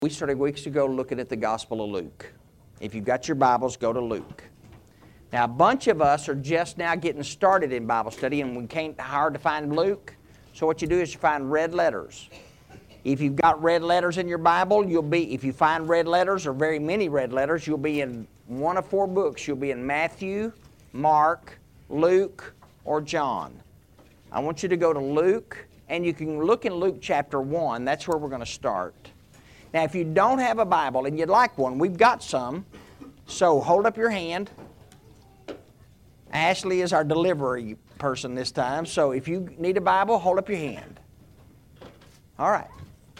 We started weeks ago looking at the Gospel of Luke. If you've got your Bibles, go to Luke. Now, a bunch of us are just now getting started in Bible study, and we can't hard to find Luke. So what you do is you find red letters. If you've got red letters in your Bible, if you find red letters or very many red letters, you'll be in one of four books. You'll be in Matthew, Mark, Luke, or John. I want you to go to Luke, and you can look in Luke chapter 1. That's where we're going to start. Now, if you don't have a Bible and you'd like one, we've got some. So hold up your hand. Ashley is our delivery person this time. So if you need a Bible, hold up your hand. All right.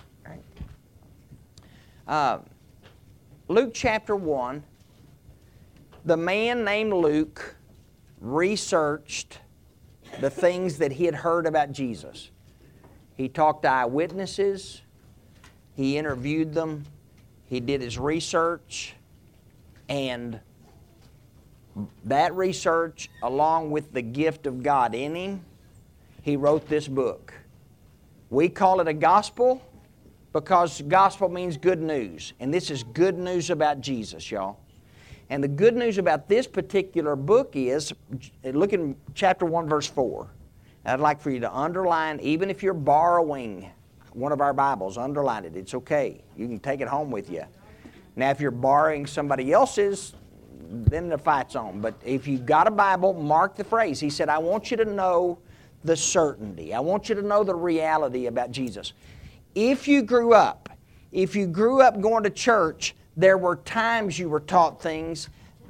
Luke chapter 1. The man named Luke researched the things that he had heard about Jesus. He talked to eyewitnesses. He interviewed them. He did his research. And that research, along with the gift of God in him, he wrote this book. We call it a gospel because gospel means good news. And this is good news about Jesus, y'all. And the good news about this particular book is, look in chapter 1, verse 4. I'd like for you to underline, even if you're borrowing one of our Bibles, underline it. It's okay. You can take it home with you. Now, if you're borrowing somebody else's, then the fight's on. But if you've got a Bible, mark the phrase. He said, I want you to know the certainty. I want you to know the reality about Jesus. If you grew up going to church, there were times you were taught things,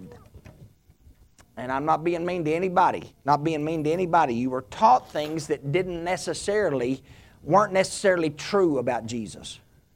and I'm not being mean to anybody, you were taught things that weren't necessarily true about Jesus.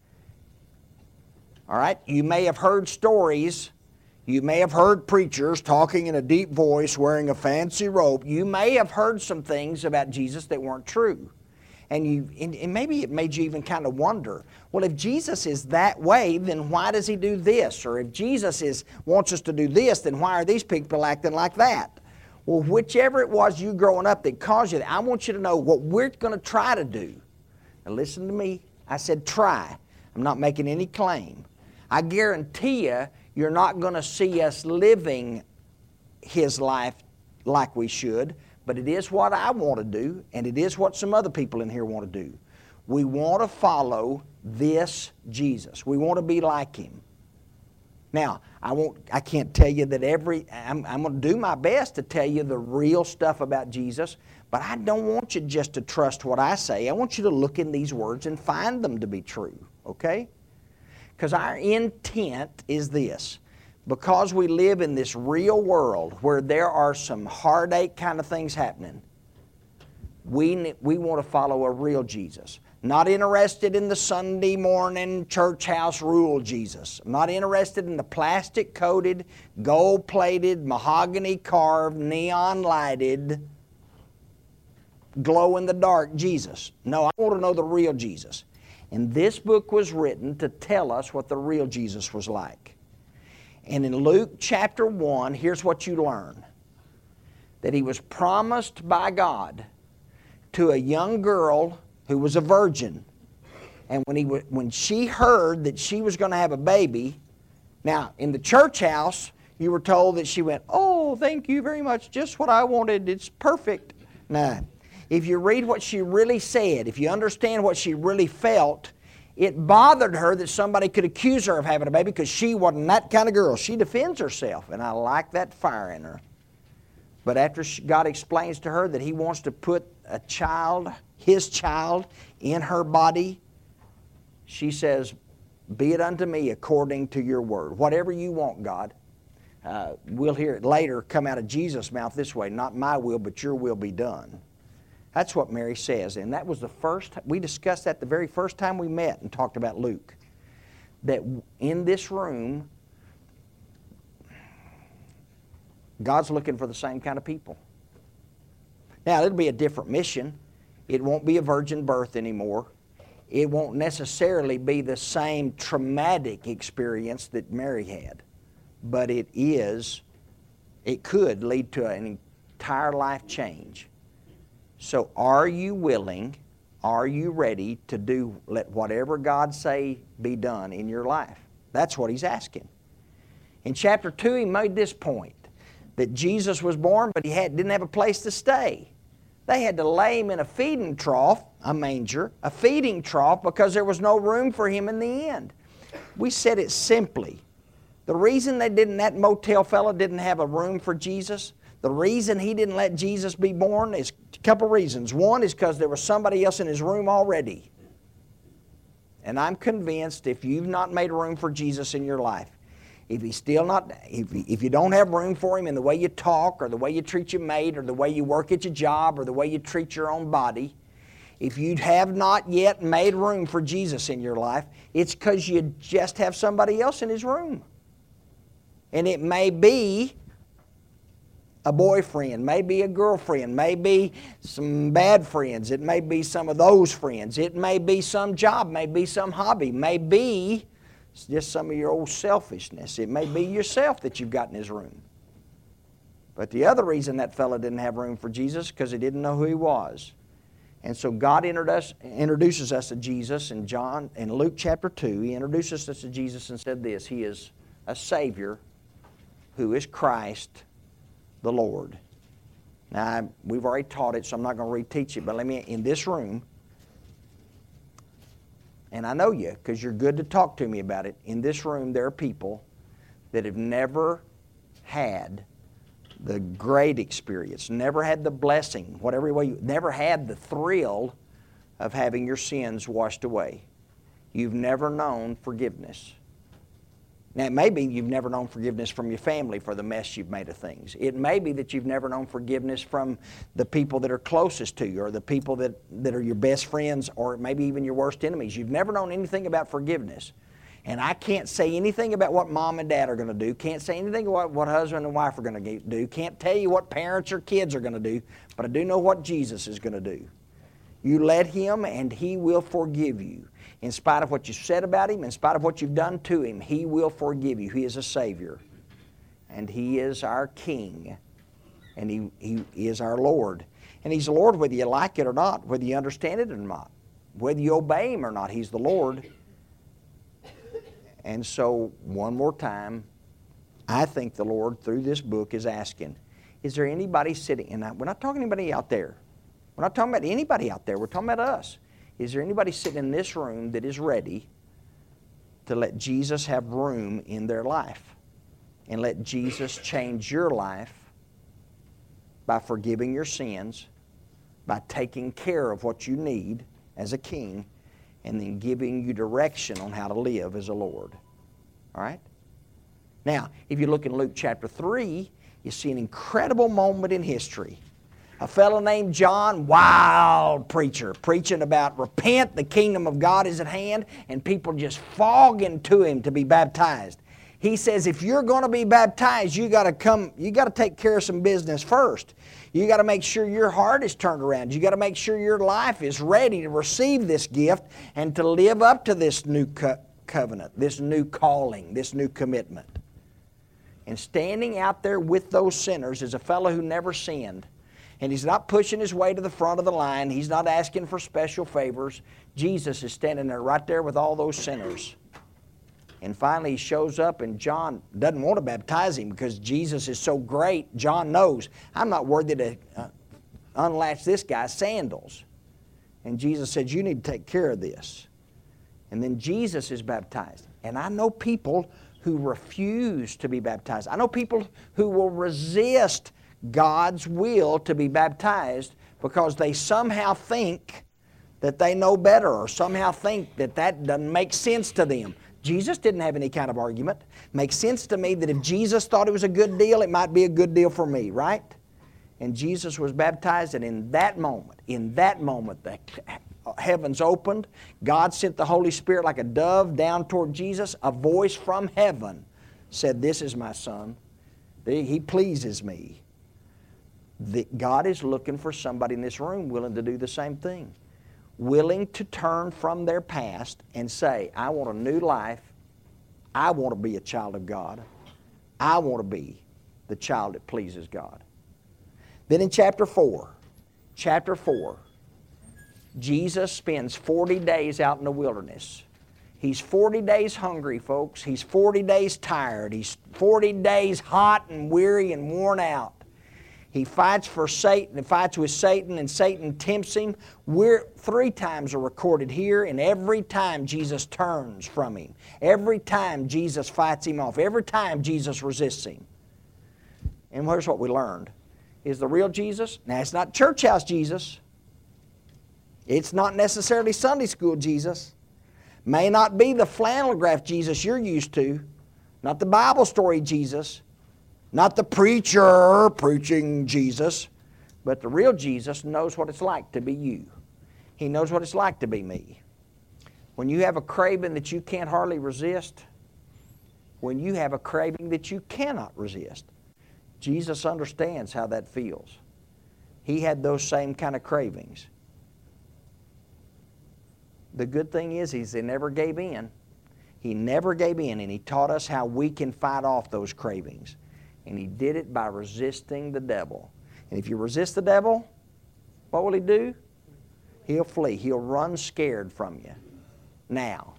All right? You may have heard stories. You may have heard preachers talking in a deep voice, wearing a fancy robe. You may have heard some things about Jesus that weren't true. And maybe it made you even kind of wonder, well, if Jesus is that way, then why does He do this? Or if Jesus wants us to do this, then why are these people acting like that? Well, whichever it was you growing up that caused you that, I want you to know what we're going to try to do. Now listen to me. I said try. I'm not making any claim. I guarantee you're not going to see us living His life like we should, but it is what I want to do, and it is what some other people in here want to do. We want to follow this Jesus. We want to be like Him. Now, I can't tell you that I'm going to do my best to tell you the real stuff about Jesus, but I don't want you just to trust what I say. I want you to look in these words and find them to be true, okay? Because our intent is this. Because we live in this real world where there are some heartache kind of things happening, we want to follow a real Jesus. Not interested in the Sunday morning church house rule Jesus. I'm not interested in the plastic-coated, gold-plated, mahogany-carved, neon-lighted, glow-in-the-dark Jesus. No, I want to know the real Jesus. And this book was written to tell us what the real Jesus was like. And in Luke chapter 1, here's what you learn. That He was promised by God to a young girl who was a virgin. And when she heard that she was going to have a baby, now in the church house, you were told that she went, oh, thank you very much, just what I wanted, it's perfect. Now, if you read what she really said, if you understand what she really felt, it bothered her that somebody could accuse her of having a baby because she wasn't that kind of girl. She defends herself, and I like that fire in her. But after God explains to her that He wants to put a child, His child, in her body, she says, be it unto me according to your word. Whatever you want, God. We'll hear it later come out of Jesus' mouth this way, not my will, but your will be done. That's what Mary says, and that was we discussed that the very first time we met and talked about Luke. That in this room, God's looking for the same kind of people. Now, it'll be a different mission. It won't be a virgin birth anymore. It won't necessarily be the same traumatic experience that Mary had. But it could lead to an entire life change. So are you willing Are you ready to let whatever God say be done in your life? That's what he's asking. In chapter 2, he made this point, that Jesus was born, but he didn't have a place to stay. They had to lay him in a feeding trough, a manger, a feeding trough, because there was no room for him in the end. We said it simply. The reason that motel fella didn't have a room for Jesus, the reason he didn't let Jesus be born is a couple reasons. One is because there was somebody else in his room already. And I'm convinced if you've not made room for Jesus in your life, if you don't have room for him in the way you talk, or the way you treat your mate, or the way you work at your job, or the way you treat your own body, if you have not yet made room for Jesus in your life, it's because you just have somebody else in his room. And it may be a boyfriend, maybe a girlfriend, maybe some bad friends, it may be some of those friends, it may be some job, maybe some hobby, maybe it's just some of your old selfishness. It may be yourself that you've got in his room. But the other reason that fellow didn't have room for Jesus, because he didn't know who he was. And so God introduces us to Jesus in Luke chapter 2. He introduces us to Jesus and said this: He is a Savior who is Christ the Lord. Now, we've already taught it, so I'm not going to reteach it, but in this room, and I know you because you're good to talk to me about it, in this room there are people that have never had the great experience, never had the blessing, whatever way never had the thrill of having your sins washed away. You've never known forgiveness. Now, it may be you've never known forgiveness from your family for the mess you've made of things. It may be that you've never known forgiveness from the people that are closest to you, or the people that are your best friends, or maybe even your worst enemies. You've never known anything about forgiveness. And I can't say anything about what mom and dad are going to do, can't say anything about what husband and wife are going to do, can't tell you what parents or kids are going to do, but I do know what Jesus is going to do. You let him and he will forgive you. In spite of what you said about him, in spite of what you've done to him, he will forgive you. He is a Savior. And he is our King. And he is our Lord. And he's the Lord whether you like it or not, whether you understand it or not, whether you obey him or not. He's the Lord. And so, one more time, I think the Lord, through this book, is asking, is there anybody sitting, and we're not talking to anybody out there. We're not talking about anybody out there. We're talking about us. Is there anybody sitting in this room that is ready to let Jesus have room in their life and let Jesus change your life by forgiving your sins, by taking care of what you need as a king, and then giving you direction on how to live as a Lord? All right? Now, if you look in Luke chapter 3, you see an incredible moment in history. A fellow named John, wild preacher, preaching about repent, the kingdom of God is at hand, and people just fogging to him to be baptized. He says, if you're going to be baptized, you got to take care of some business first. You got to make sure your heart is turned around. You got to make sure your life is ready to receive this gift and to live up to this new covenant, this new calling, this new commitment. And standing out there with those sinners is a fellow who never sinned. And he's not pushing his way to the front of the line. He's not asking for special favors. Jesus is standing there right there with all those sinners. And finally he shows up, and John doesn't want to baptize him because Jesus is so great. John knows, I'm not worthy to unlatch this guy's sandals. And Jesus said, you need to take care of this. And then Jesus is baptized. And I know people who refuse to be baptized. I know people who will resist God's will to be baptized because they somehow think that they know better, or somehow think that doesn't make sense to them. Jesus didn't have any kind of argument. Makes sense to me that if Jesus thought it was a good deal, it might be a good deal for me, right? And Jesus was baptized, and in that moment, the heavens opened. God sent the Holy Spirit like a dove down toward Jesus. A voice from heaven said, this is my Son. He pleases me. God is looking for somebody in this room willing to do the same thing. Willing to turn from their past and say, I want a new life. I want to be a child of God. I want to be the child that pleases God. Then in chapter 4, Jesus spends 40 days out in the wilderness. He's 40 days hungry, folks. He's 40 days tired. He's 40 days hot and weary and worn out. He fights for Satan and fights with Satan, and Satan tempts him. 3 times are recorded here, and every time Jesus turns from him. Every time Jesus fights him off. Every time Jesus resists him. And here's what we learned. Is the real Jesus? Now, it's not church house Jesus. It's not necessarily Sunday school Jesus. May not be the flannel graph Jesus you're used to. Not the Bible story Jesus. Not the preacher preaching Jesus, but the real Jesus knows what it's like to be you. He knows what it's like to be me. When you have a craving that you can't hardly resist, when you have a craving that you cannot resist, Jesus understands how that feels. He had those same kind of cravings. The good thing is he never gave in. He never gave in, and He taught us how we can fight off those cravings. And He did it by resisting the devil. And if you resist the devil, what will he do? He'll flee. He'll run scared from you. Now,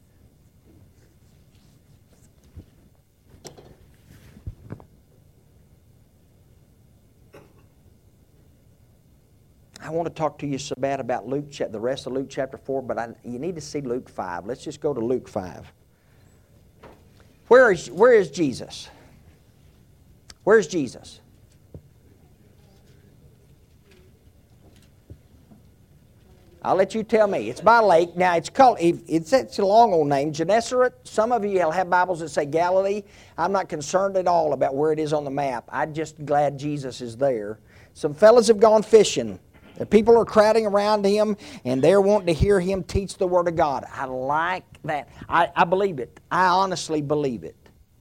I want to talk to you so bad about the rest of Luke chapter 4, but you need to see Luke 5. Let's just go to Luke 5. Where is Jesus? Where's Jesus? I'll let you tell me. It's by a lake. Now, it's a long old name, Gennesaret. Some of you will have Bibles that say Galilee. I'm not concerned at all about where it is on the map. I'm just glad Jesus is there. Some fellas have gone fishing. The people are crowding around him, and they're wanting to hear him teach the Word of God. I like that. I believe it. I honestly believe it.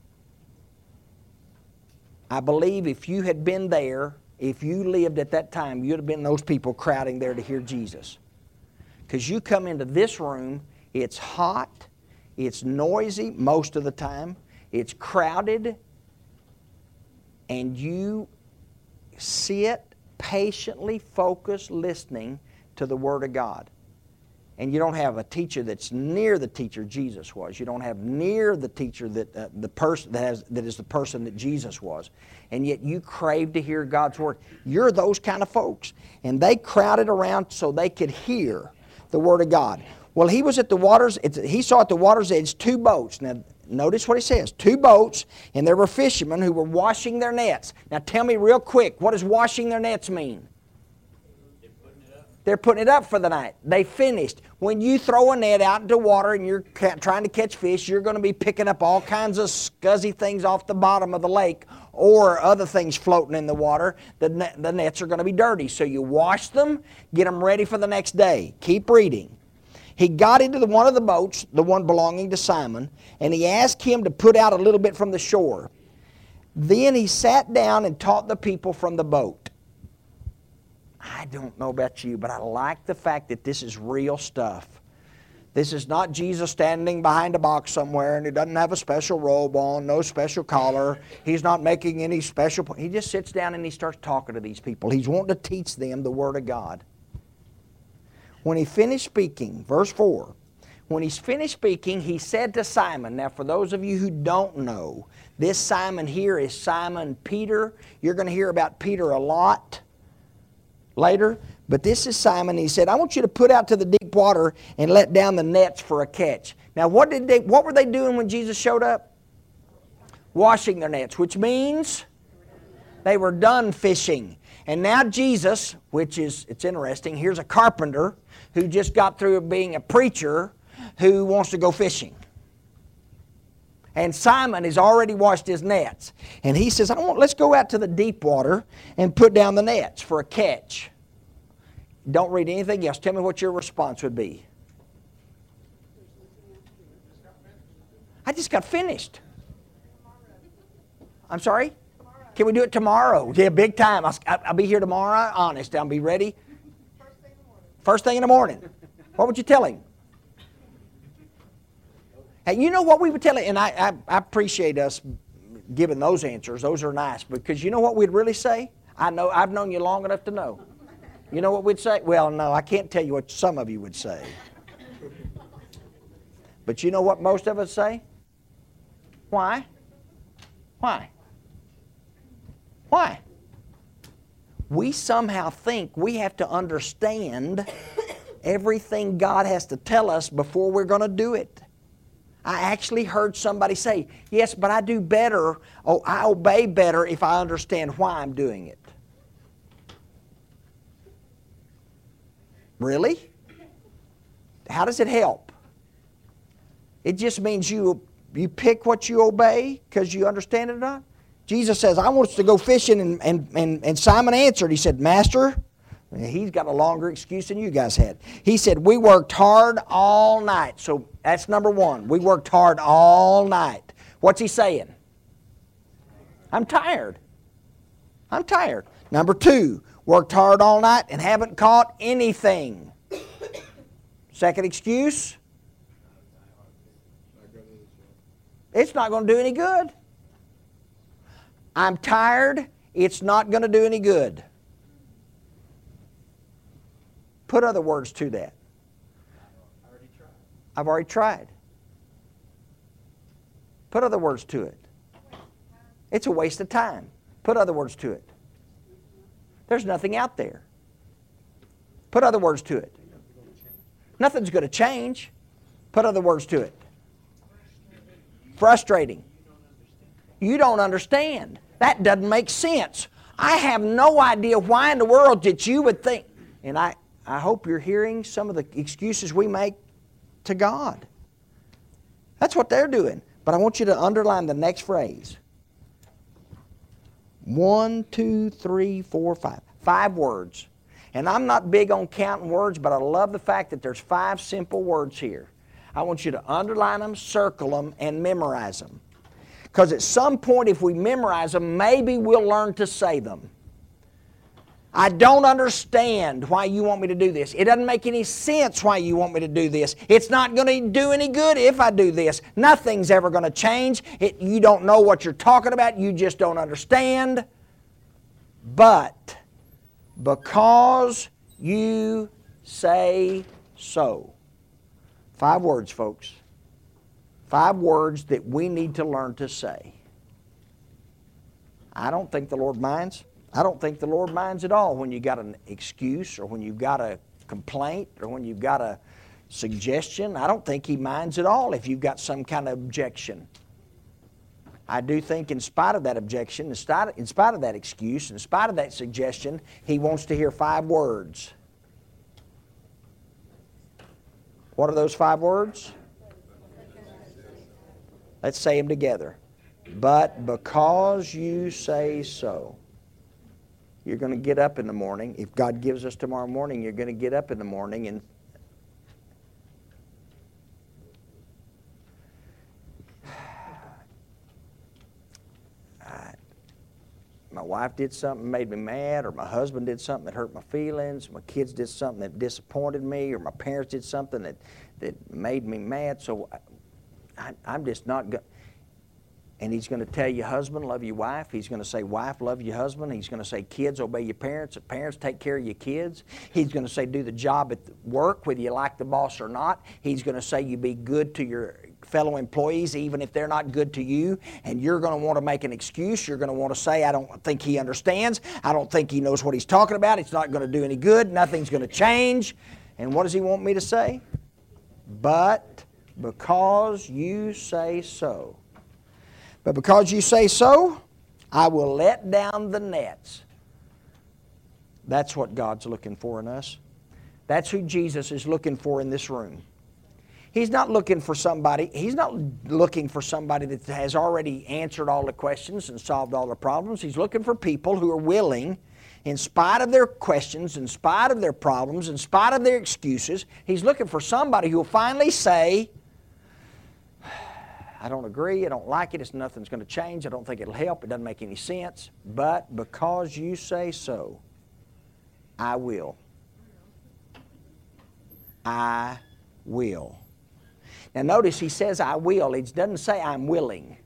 I believe if you had been there, if you lived at that time, you'd have been those people crowding there to hear Jesus. Because you come into this room, it's hot, it's noisy most of the time, it's crowded, and you sit patiently focused listening to the Word of God. And you don't have a teacher that's near the teacher Jesus was. You don't have near the teacher that that is the person that Jesus was. And yet you crave to hear God's Word. You're those kind of folks. And they crowded around so they could hear the Word of God. Well, he was at the water's, he saw at the water's edge 2 boats. Now, notice what he says. 2 boats, and there were fishermen who were washing their nets. Now, tell me real quick, what does washing their nets mean? They're putting it up for the night. They finished. When you throw a net out into water and you're trying to catch fish, you're going to be picking up all kinds of scuzzy things off the bottom of the lake or other things floating in the water. The nets are going to be dirty. So you wash them, get them ready for the next day. Keep reading. He got into one of the boats, the one belonging to Simon, and he asked him to put out a little bit from the shore. Then he sat down and taught the people from the boat. I don't know about you, but I like the fact that this is real stuff. This is not Jesus standing behind a box somewhere and he doesn't have a special robe on, no special collar. He's not making any special point. He just sits down and he starts talking to these people. He's wanting to teach them the Word of God. When he finished speaking, verse 4, when he's finished speaking, he said to Simon, now for those of you who don't know, this Simon here is Simon Peter. You're going to hear about Peter a lot later, but this is Simon. He said, I want you to put out to the deep water and let down the nets for a catch. Now what were they doing when Jesus showed up? Washing their nets, which means they were done fishing. And now Jesus, it's interesting, here's a carpenter who just got through being a preacher who wants to go fishing. And Simon has already washed his nets. And he says, let's go out to the deep water and put down the nets for a catch. Don't read anything else. Tell me what your response would be. I just got finished. I'm sorry? Can we do it tomorrow? Yeah, big time. I'll be here tomorrow. Honest, I'll be ready. First thing in the morning. What would you tell him? Hey, you know what we would tell him? And I appreciate us giving those answers. Those are nice. Because you know what we'd really say? I've known you long enough to know. You know what we'd say? Well, no, I can't tell you what some of you would say. But you know what most of us say? Why? Why? Why? We somehow think we have to understand everything God has to tell us before we're going to do it. I actually heard somebody say, yes, but I do better, I obey better if I understand why I'm doing it. Really? How does it help? It just means you pick what you obey because you understand it or not. Jesus says, I want us to go fishing, and Simon answered. He said, Master, he's got a longer excuse than you guys had. He said, we worked hard all night. So that's number one. We worked hard all night. What's he saying? I'm tired. I'm tired. Number two, worked hard all night and haven't caught anything. Second excuse, it's not going to do any good. I'm tired, it's not going to do any good. Put other words to that. I've already tried. Put other words to it. It's a waste of time. Put other words to it. There's nothing out there. Put other words to it. Nothing's going to change. Put other words to it. Frustrating. You don't understand. That doesn't make sense. I have no idea why in the world that you would think. And I hope you're hearing some of the excuses we make to God. That's what they're doing. But I want you to underline the next phrase. 1, 2, 3, 4, 5. 5 words. And I'm not big on counting words, but I love the fact that there's 5 simple words here. I want you to underline them, circle them, and memorize them. Because at some point, if we memorize them, maybe we'll learn to say them. I don't understand why you want me to do this. It doesn't make any sense why you want me to do this. It's not going to do any good if I do this. Nothing's ever going to change. You don't know what you're talking about. You just don't understand. But because you say so. 5 words, folks. 5 words that we need to learn to say. I don't think the Lord minds. I don't think the Lord minds at all when you got an excuse or when you've got a complaint or when you've got a suggestion. I don't think He minds at all if you've got some kind of objection. I do think in spite of that objection, in spite of that excuse, in spite of that suggestion, He wants to hear 5 words. What are those 5 words? Let's say them together. But because you say so. You're going to get up in the morning. If God gives us tomorrow morning, you're going to get up in the morning and my wife did something that made me mad, or my husband did something that hurt my feelings, my kids did something that disappointed me, or my parents did something that made me mad, so I'm just not going. And He's going to tell you, husband, love your wife. He's going to say, wife, love your husband. He's going to say, kids, obey your parents. Parents, take care of your kids. He's going to say, do the job at work, whether you like the boss or not. He's going to say, you be good to your fellow employees, even if they're not good to you. And you're going to want to make an excuse. You're going to want to say, I don't think he understands. I don't think he knows what he's talking about. It's not going to do any good. Nothing's going to change. And what does He want me to say? But because you say so. But because you say so, I will let down the nets. That's what God's looking for in us. That's who Jesus is looking for in this room. He's not looking for somebody that has already answered all the questions and solved all the problems. He's looking for people who are willing, in spite of their questions, in spite of their problems, in spite of their excuses, He's looking for somebody who will finally say, I don't agree, I don't like it, nothing's going to change, I don't think it'll help, it doesn't make any sense, but because you say so, I will. I will. Now notice He says I will, He doesn't say I'm willing,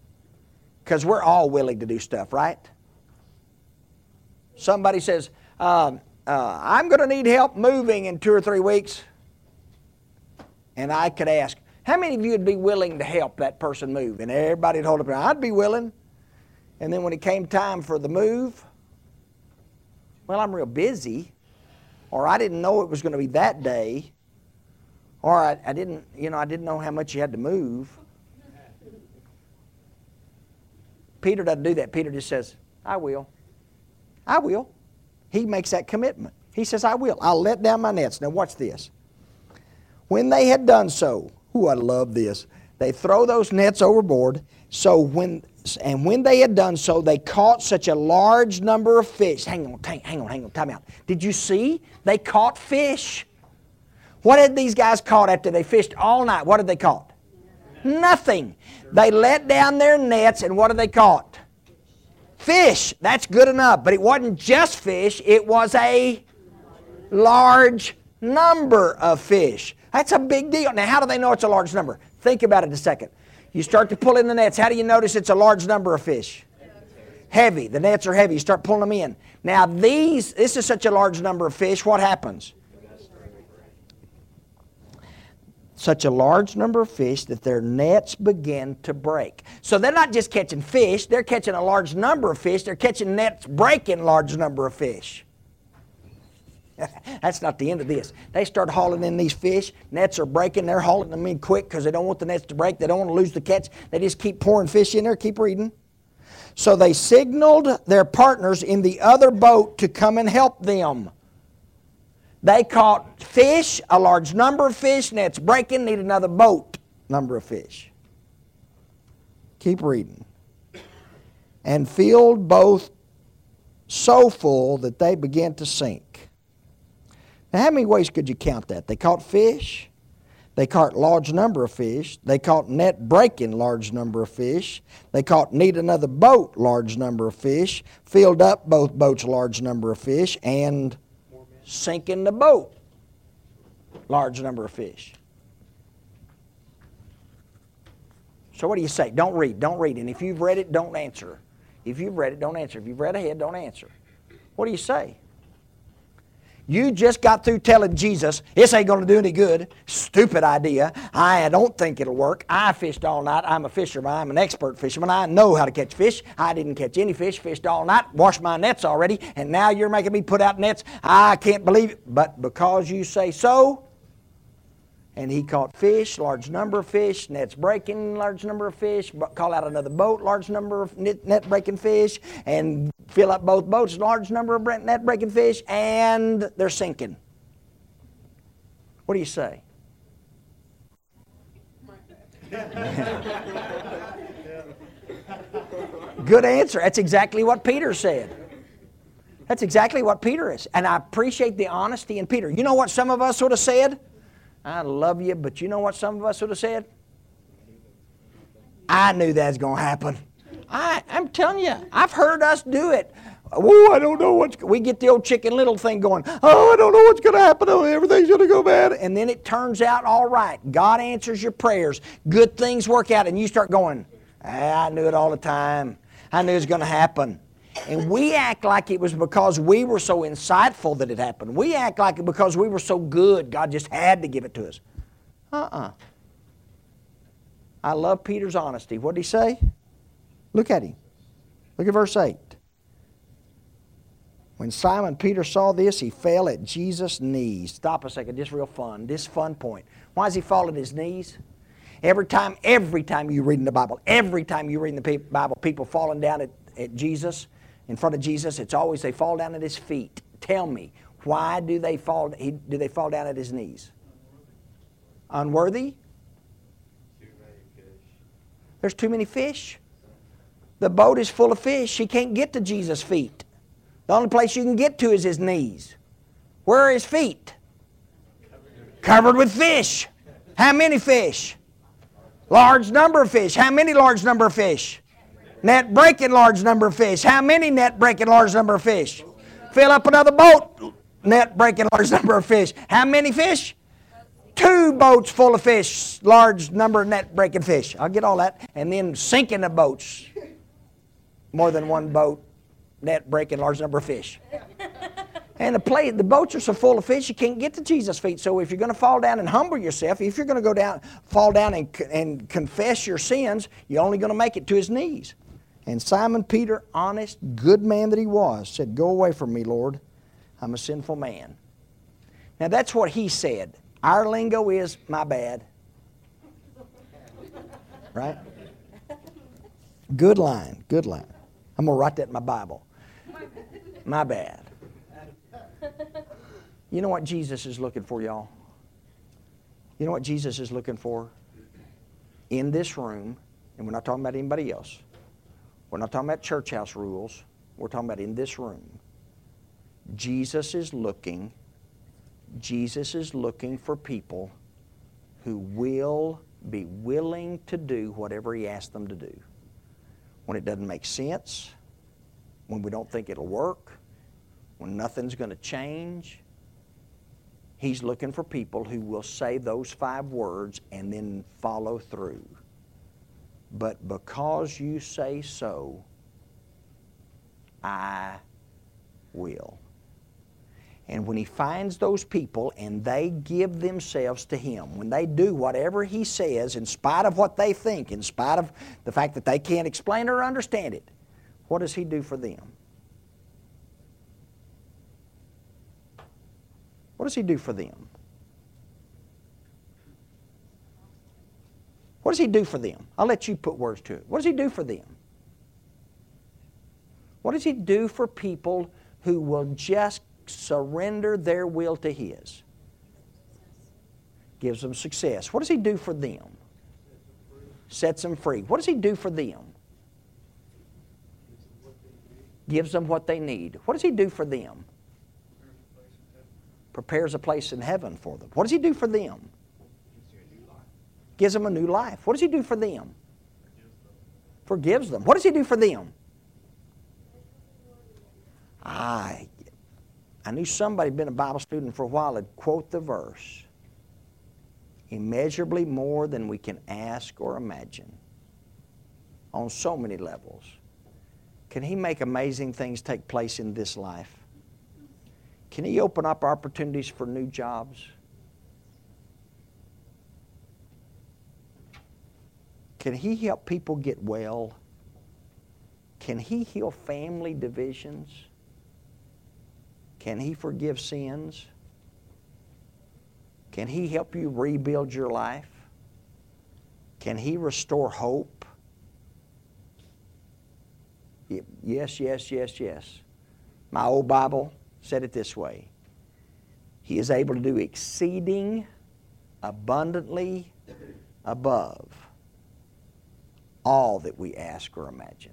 because we're all willing to do stuff, right? Somebody says, I'm going to need help moving in 2 or 3 weeks. And I could ask, how many of you would be willing to help that person move? And everybody would hold up their hand. I'd be willing. And then when it came time for the move, well, I'm real busy. Or I didn't know it was going to be that day. Or I didn't know how much you had to move. Peter doesn't do that. Peter just says, I will. I will. He makes that commitment. He says, I will. I'll let down my nets. Now watch this. When they had done so, I love this. They throw those nets overboard. When they had done so, they caught such a large number of fish. Hang on, time out. Did you see? They caught fish. What had these guys caught after they fished all night? What had they caught? Nothing. They let down their nets, and what had they caught? Fish. That's good enough. But it wasn't just fish. It was a large number of fish. That's a big deal. Now, how do they know it's a large number? Think about it a second. You start to pull in the nets. How do you notice it's a large number of fish? Heavy. The nets are heavy. You start pulling them in. Now, this is such a large number of fish. What happens? Such a large number of fish that their nets begin to break. So they're not just catching fish. They're catching a large number of fish. They're catching nets breaking large number of fish. That's not the end of this. They start hauling in these fish. Nets are breaking. They're hauling them in quick because they don't want the nets to break. They don't want to lose the catch. They just keep pouring fish in there. Keep reading. So they signaled their partners in the other boat to come and help them. They caught fish, a large number of fish. Nets breaking. Need another boat number of fish. Keep reading. And filled both so full that they began to sink. Now, how many ways could you count that? They caught fish. They caught large number of fish. They caught net breaking large number of fish. They caught need another boat large number of fish. Filled up both boats large number of fish. And sinking the boat large number of fish. So what do you say? Don't read. Don't read. And if you've read it, don't answer. If you've read it, don't answer. If you've read ahead, don't answer. What do you say? You just got through telling Jesus, this ain't going to do any good. Stupid idea. I don't think it'll work. I fished all night. I'm a fisherman. I'm an expert fisherman. I know how to catch fish. I didn't catch any fish. Fished all night. Washed my nets already. And now you're making me put out nets. I can't believe it. But because you say so, and he caught fish, large number of fish, nets breaking, large number of fish, call out another boat, large number of net breaking fish, and fill up both boats, large number of net breaking fish, and they're sinking. What do you say? Good answer. That's exactly what Peter said. That's exactly what Peter is. And I appreciate the honesty in Peter. You know what some of us would have said? I love you, but you know what some of us would have said? I knew that was going to happen. I'm telling you, I've heard us do it. Oh, I don't know we get the old Chicken Little thing going. Oh, I don't know what's going to happen. Oh, everything's going to go bad. And then it turns out all right. God answers your prayers. Good things work out. And you start going, I knew it all the time. I knew it was going to happen. And we act like it was because we were so insightful that it happened. We act like it because we were so good, God just had to give it to us. I love Peter's honesty. What did he say? Look at him. Look at verse 8. When Simon Peter saw this, he fell at Jesus' knees. Stop a second, just real fun. This fun point. Why does he fall at his knees? Every time you read in the Bible, every time you read in the Bible, people falling down at Jesus, in front of Jesus, it's always they fall down at his feet. Tell me, why do they fall down at his knees? Unworthy? There's too many fish. The boat is full of fish. He can't get to Jesus' feet. The only place you can get to is his knees. Where are his feet? Covered with fish. How many fish? Large number of fish. How many large number of fish? Net breaking large number of fish. How many net breaking large number of fish? Fill up another boat. Net breaking large number of fish. How many fish? 2 boats full of fish. Large number of net breaking fish. I'll get all that. And then sinking the boats. More than 1 boat. Net breaking large number of fish. And the boats are so full of fish, you can't get to Jesus' feet. So if you're going to fall down and humble yourself, if you're going to fall down and confess your sins, you're only going to make it to his knees. And Simon Peter, honest, good man that he was, said, "Go away from me, Lord. I'm a sinful man." Now that's what he said. Our lingo is, "My bad." Right? Good line, good line. I'm going to write that in my Bible. My bad. You know what Jesus is looking for, y'all? You know what Jesus is looking for? In this room, and we're not talking about anybody else. We're not talking about church house rules. We're talking about in this room. Jesus is looking for people who will be willing to do whatever he asks them to do. When it doesn't make sense, when we don't think it'll work, when nothing's going to change, he's looking for people who will say those 5 words and then follow through. But because you say so, I will. And when he finds those people and they give themselves to him, when they do whatever he says, in spite of what they think, in spite of the fact that they can't explain or understand it, what does he do for them? What does he do for them? What does he do for them? I'll let you put words to it. What does he do for them? What does he do for people who will just surrender their will to his? Gives them success. What does he do for them? Sets them free. What does he do for them? Gives them what they need. What does he do for them? Prepares a place in heaven for them. What does he do for them? Gives them a new life. What does he do for them? Forgives them. What does he do for them? I knew somebody had been a Bible student for a while would quote the verse, immeasurably more than we can ask or imagine, on so many levels. Can he make amazing things take place in this life? Can he open up opportunities for new jobs? Can he help people get well? Can he heal family divisions? Can he forgive sins? Can he help you rebuild your life? Can he restore hope? Yes, yes, yes, yes. My old Bible said it this way. He is able to do exceeding abundantly above all that we ask or imagine.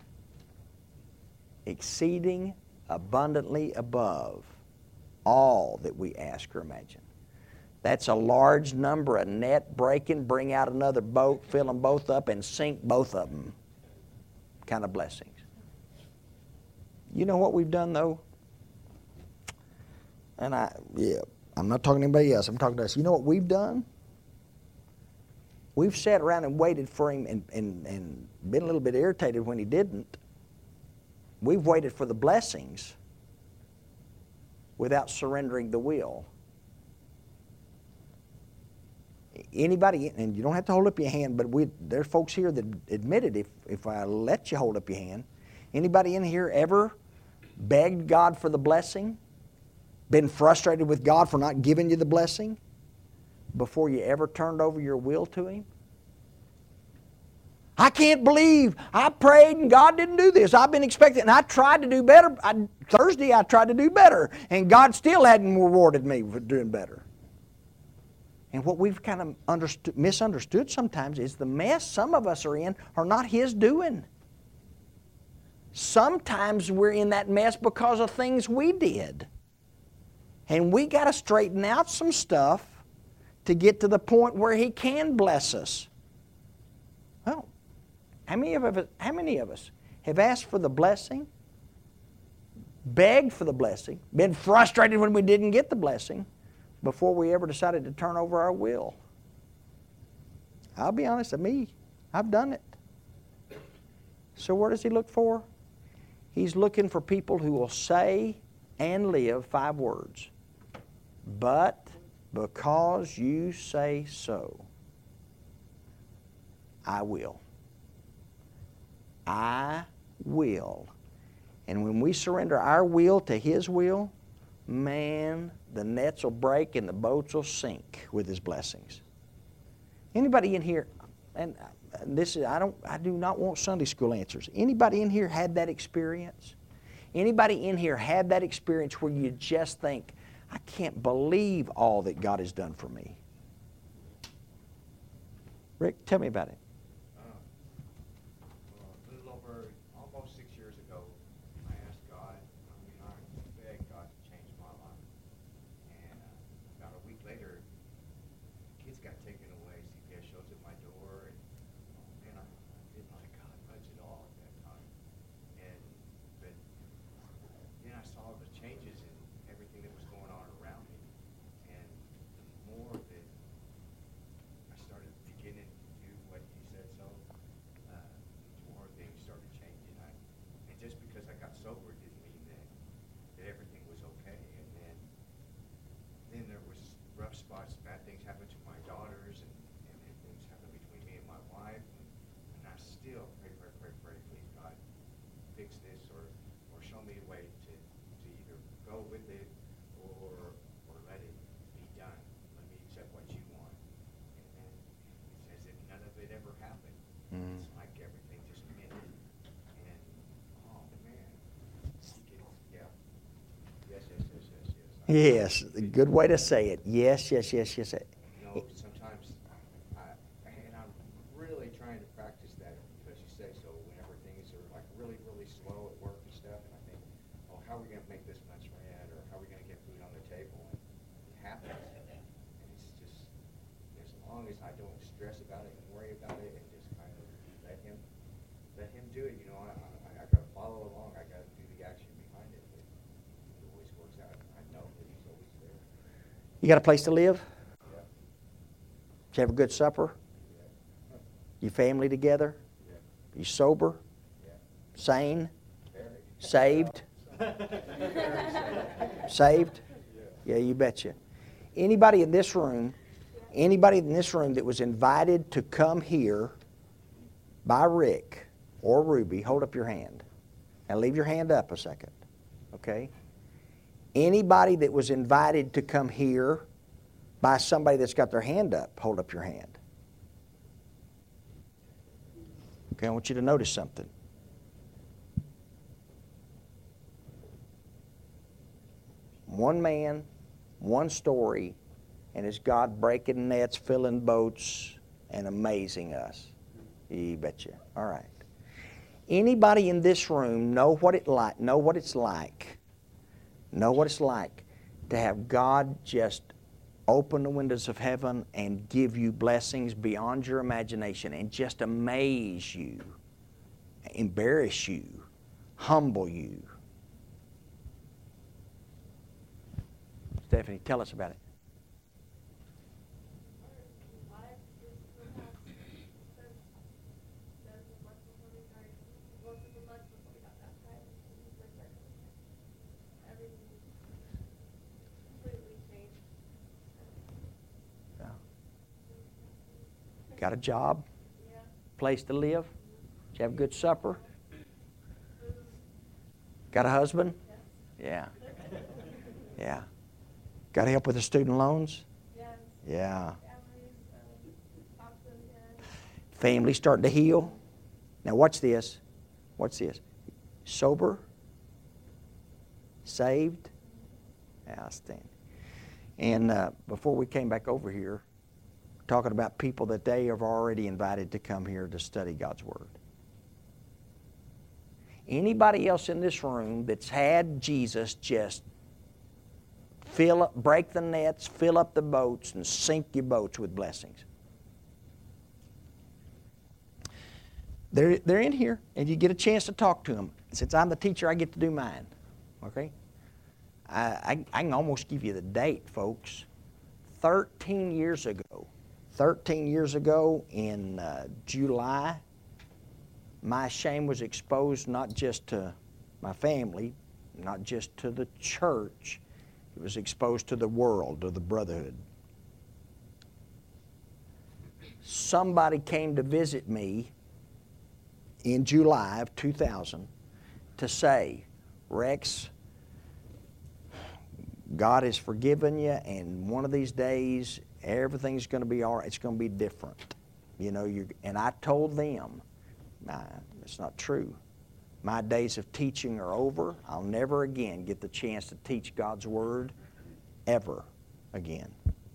Exceeding abundantly above all that we ask or imagine. That's a large number, a net breaking, bring out another boat, fill them both up, and sink both of them kind of blessings. You know what we've done, though? And I'm not talking to anybody else. I'm talking to us. You know what we've done? We've sat around and waited for him and been a little bit irritated when he didn't. We've waited for the blessings without surrendering the will. Anybody, and you don't have to hold up your hand, but there's folks here that admitted if I let you hold up your hand. Anybody in here ever begged God for the blessing? Been frustrated with God for not giving you the blessing before you ever turned over your will to him? I can't believe I prayed and God didn't do this. I've been expecting, and I tried to do better. Thursday I tried to do better, and God still hadn't rewarded me for doing better. And what we've kind of misunderstood sometimes is the mess some of us are in are not his doing. Sometimes we're in that mess because of things we did. And we got to straighten out some stuff to get to the point where he can bless us. Well, how many of us have asked for the blessing, begged for the blessing, been frustrated when we didn't get the blessing before we ever decided to turn over our will? I'll be honest with me, I've done it. So what does he look for? He's looking for people who will say and live, 5 words. But because you say so, I will. I will. And when we surrender our will to His will, man, the nets will break and the boats will sink with His blessings. Anybody in here, and this is, I do not want Sunday school answers. Anybody in here had that experience? Anybody in here had that experience where you just think, I can't believe all that God has done for me? Rick, tell me about it. A little over almost 6 years ago, I asked God, I begged God to change my life. And about a week later, kids got taken away. CPS shows at my door, and man, I didn't like God much at all at that time. But then I saw the changes in everything that was going on around me, and the more that I started beginning to do what He said so, more things started changing. And just because I got sober didn't mean that everything was okay. And then there was rough spots, bad things happened to my daughters, and things happened between me and my wife. And I still pray, please God, fix this or show me a way to either go with it or let it be done. Let me accept what you want. And it's as if none of it ever happened. It's like everything just ended. And oh man, yeah, yes. Yes, a good way to say it. Yes. You know, sometimes I'm really trying to practice that because you say so. Whenever things are like really slow at work and stuff, and I think, oh, how are we going to make this much rent, or how are we going to get food on the table? And it happens, and it's just as long as I don't stress about it and worry about it, and just kind of let him do it. You know, I got to follow along. I got to do the action behind it. But it always works out. I know that He's always there. You got a place to live? Yeah. Did you have a good supper? Yeah. Your family together? Yeah. You sober? Yeah. Sane? Very. Saved? Saved? Yeah, you betcha. Anybody in this room that was invited to come here by Rick or Ruby, hold up your hand. Now leave your hand up a second, okay? Anybody that was invited to come here by somebody that's got their hand up, hold up your hand. Okay, I want you to notice something. One man, one story, and it's God breaking nets, filling boats, and amazing us. You betcha. All right. Anybody in this room know what it's like to have God just open the windows of heaven and give you blessings beyond your imagination and just amaze you, embarrass you, humble you? Stephanie, tell us about it. Got a job? Yeah. Place to live? Did you have a good supper? Got a husband? Yes. Yeah. Yeah. Got help with the student loans? Yes. Yeah. Families, talk to them again. Family starting to heal? Now watch this. Watch this. Sober? Saved? Outstanding. And before we came back over here, talking about people that they have already invited to come here to study God's Word. Anybody else in this room that's had Jesus just break the nets, fill up the boats, and sink your boats with blessings? They're in here, and you get a chance to talk to them. Since I'm the teacher, I get to do mine. Okay? I can almost give you the date, folks. 13 years ago in July, my shame was exposed not just to my family, not just to the church. It was exposed to the world, to the brotherhood. Somebody came to visit me in July of 2000 to say, Rex, God has forgiven you, and one of these days everything's going to be all right. It's going to be different. You know, and I told them, it's not true. My days of teaching are over. I'll never again get the chance to teach God's Word ever again.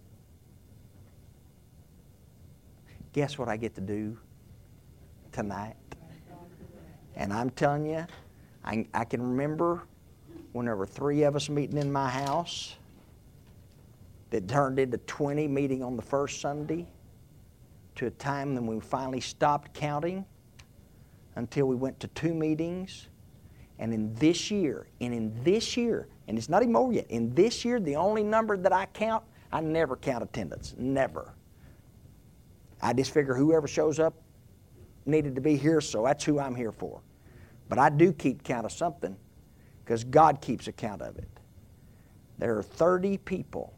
Guess what I get to do tonight? And I'm telling you, I can remember when there were 3 of us meeting in my house that turned into 20 meeting on the first Sunday, to a time when we finally stopped counting until we went to 2 meetings. And in this year, and it's not even over yet, in this year, the only number that I count, I never count attendance, never. I just figure whoever shows up needed to be here, so that's who I'm here for. But I do keep count of something, because God keeps a count of it. There are 30 people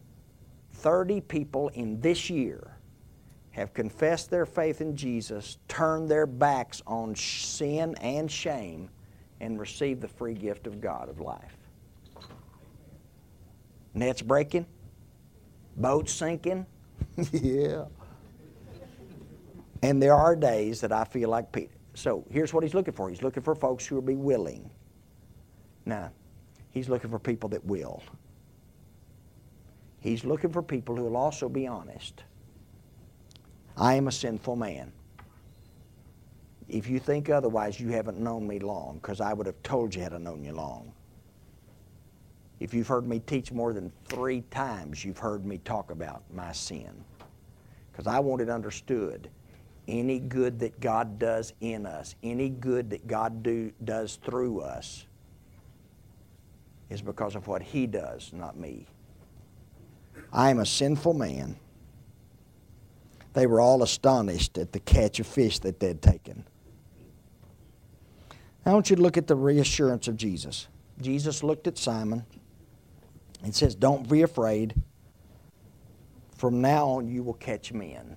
in this year have confessed their faith in Jesus, turned their backs on sin and shame, and received the free gift of God of life. Nets breaking, boats sinking, yeah. And there are days that I feel like Peter. So here's what he's looking for. He's looking for folks who will be willing. Now, he's looking for people that will. He's looking for people who will also be honest. I am a sinful man. If you think otherwise, you haven't known me long, because I would have told you had I known you long. If you've heard me teach more than 3 times, you've heard me talk about my sin. Because I want it understood. Any good that God does in us, any good that God does through us, is because of what He does, not me. I am a sinful man. They were all astonished at the catch of fish that they had taken. I want you to look at the reassurance of Jesus. Jesus looked at Simon and says, don't be afraid. From now on you will catch men.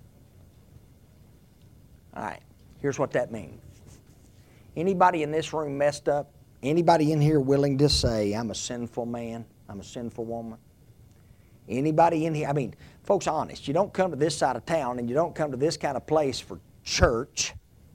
All right, here's what that means. Anybody in this room messed up? Anybody in here willing to say, I'm a sinful man, I'm a sinful woman? Anybody in here? I mean, folks, honest, you don't come to this side of town and you don't come to this kind of place for church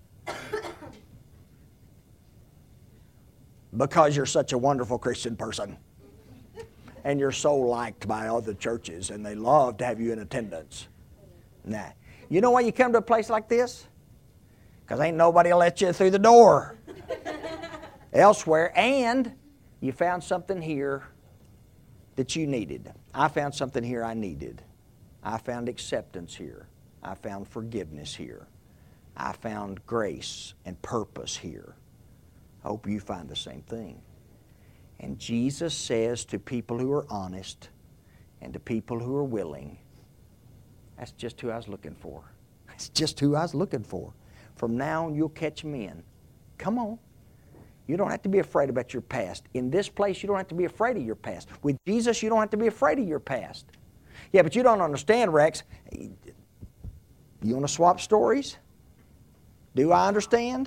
because you're such a wonderful Christian person and you're so liked by other churches and they love to have you in attendance. Nah. You know why you come to a place like this? Because ain't nobody will let you through the door elsewhere, and you found something here that you needed. I found something here I needed. I found acceptance here. I found forgiveness here. I found grace and purpose here. I hope you find the same thing. And Jesus says to people who are honest and to people who are willing, that's just who I was looking for. That's just who I was looking for. From now on, you'll catch men. Come on. You don't have to be afraid about your past. In this place, you don't have to be afraid of your past. With Jesus, you don't have to be afraid of your past. Yeah, but you don't understand, Rex. You want to swap stories? Do I understand?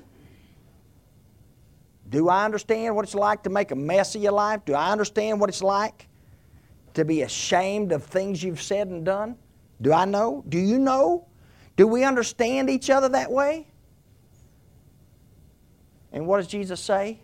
Do I understand what it's like to make a mess of your life? Do I understand what it's like to be ashamed of things you've said and done? Do I know? Do you know? Do we understand each other that way? And what does Jesus say?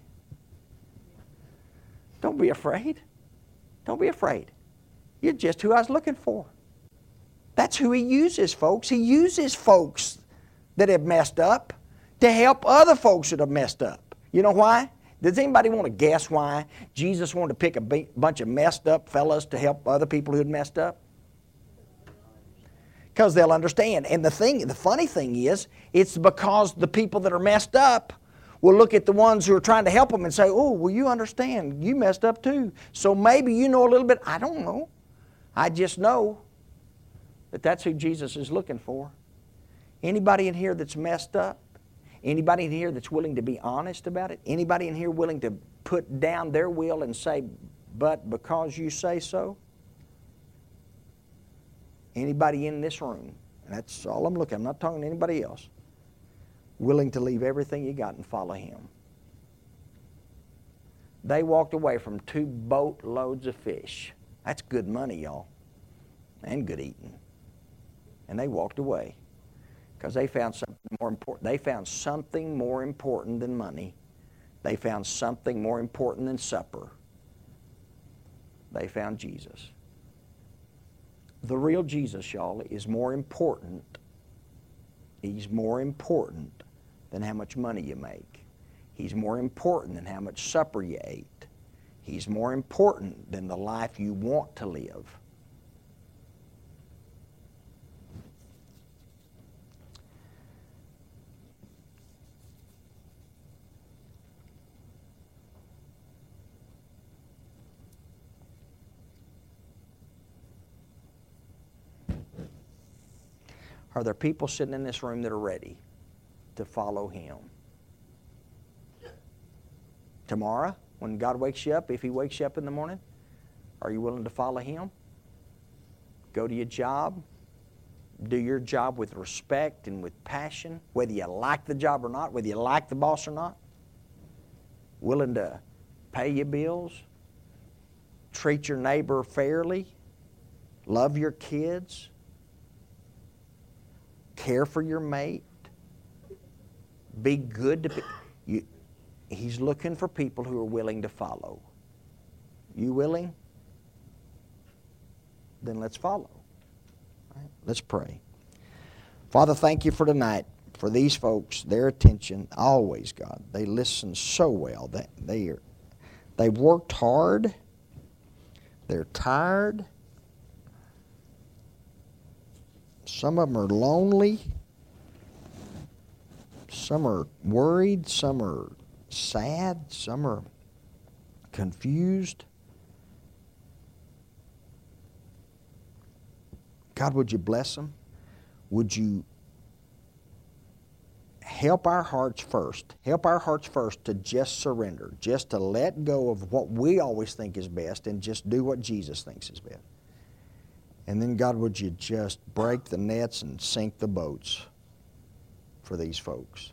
Don't be afraid. Don't be afraid. You're just who I was looking for. That's who He uses, folks. He uses folks that have messed up to help other folks that have messed up. You know why? Does anybody want to guess why Jesus wanted to pick a bunch of messed up fellas to help other people who had messed up? Because they'll understand. And the funny thing is, it's because the people that are messed up will look at the ones who are trying to help them and say, oh, well, you understand. You messed up too. So maybe you know a little bit. I don't know. I just know that that's who Jesus is looking for. Anybody in here that's messed up? Anybody in here that's willing to be honest about it? Anybody in here willing to put down their will and say, but because you say so? Anybody in this room? And that's all I'm looking. I'm not talking to anybody else. Willing to leave everything you got and follow Him. They walked away from 2 boatloads of fish. That's good money, y'all. And good eating. And they walked away because they found something more important. They found something more important than money. They found something more important than supper. They found Jesus. The real Jesus, y'all, is more important. He's more important than how much money you make. He's more important than how much supper you ate. He's more important than the life you want to live. Are there people sitting in this room that are ready to follow Him? Tomorrow, when God wakes you up, if He wakes you up in the morning, are you willing to follow Him? Go to your job. Do your job with respect and with passion, whether you like the job or not, whether you like the boss or not. Willing to pay your bills. Treat your neighbor fairly. Love your kids. Care for your mate. Be good to people. He's looking for people who are willing to follow. You willing? Then let's follow. All right, let's pray. Father, thank you for tonight, for these folks, their attention, always, God. They listen so well. They've worked hard. They're tired. Some of them are lonely. Some are worried. Some are sad. Some are confused. God, would you bless them? Would you help our hearts first? Help our hearts first to just surrender, just to let go of what we always think is best and just do what Jesus thinks is best. And then, God, would you just break the nets and sink the boats for these folks?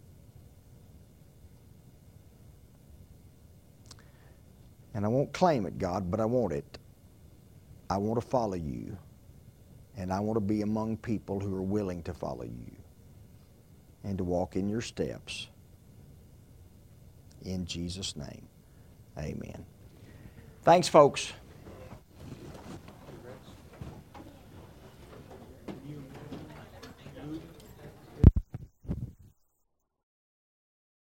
And I won't claim it, God, but I want it. I want to follow you. And I want to be among people who are willing to follow you and to walk in your steps. In Jesus' name, amen. Thanks, folks.